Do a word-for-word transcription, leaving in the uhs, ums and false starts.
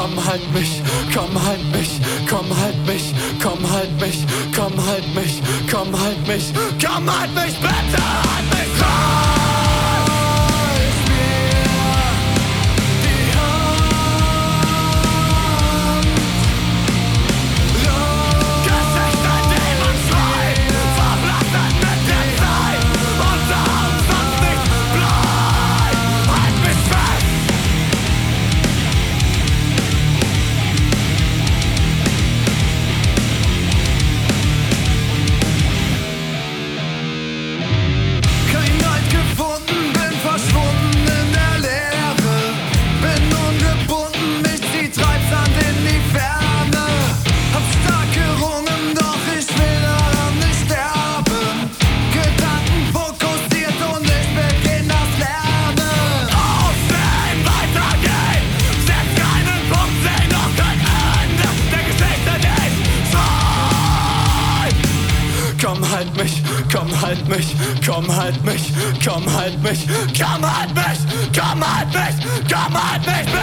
komm halt mich, komm halt mich, komm halt mich, komm halt mich, komm halt mich, komm halt mich, komm halt mich, bitte halt mich, komm! Komm halt mich, komm halt mich, komm halt mich, komm halt mich, komm halt mich, komm halt mich, komm halt mich,